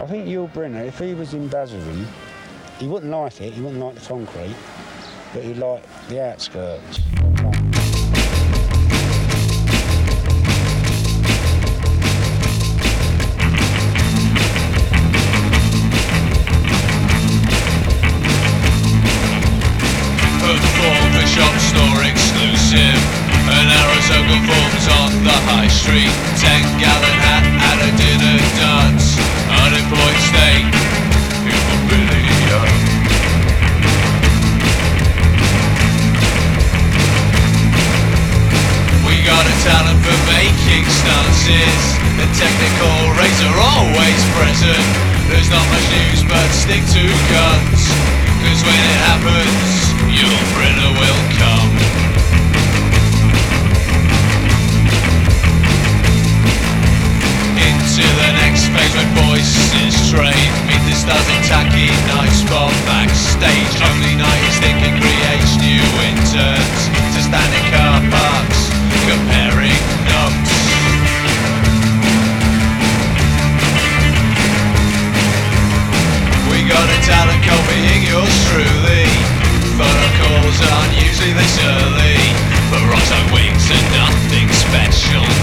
I think Yul Brynner, if he was in Basildon, he wouldn't like it, he wouldn't like the concrete, but he'd like the outskirts. A shop store exclusive. An Arizona forms on the high street. 10-gallon hat at a dinner dance. Unemployed state, immobility. We got a talent for making stances. The technical rays are always present. There's not much news but stick to guns. Cause when it happens, your Brynner will come. Into the next phase when voices train. Meet the stars in tacky nice bomb backstage. Only night is thinking creates new interns to stand in car parks, comparing notes. We got a talent copying yours truly. Photo calls aren't usually this early, but rocks like wings and nothing special.